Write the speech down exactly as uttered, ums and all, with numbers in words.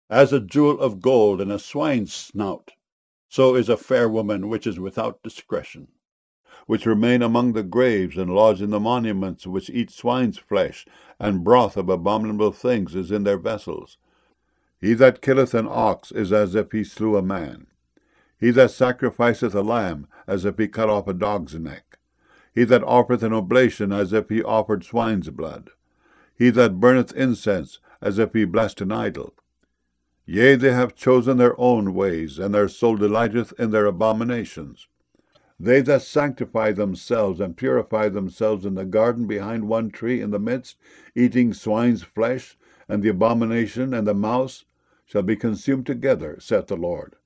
As a jewel of gold in a swine's snout, so is a fair woman which is without discretion, which remain among the graves, and lodge in the monuments, which eat swine's flesh, and broth of abominable things is in their vessels. He that killeth an ox is as if he slew a man. He that sacrificeth a lamb, as if he cut off a dog's neck. He that offereth an oblation, as if he offered swine's blood. He that burneth incense, as if he blessed an idol. Yea, they have chosen their own ways, and their soul delighteth in their abominations. They that sanctify themselves and purify themselves in the garden behind one tree in the midst, eating swine's flesh, and the abomination and the mouse, shall be consumed together, saith the Lord.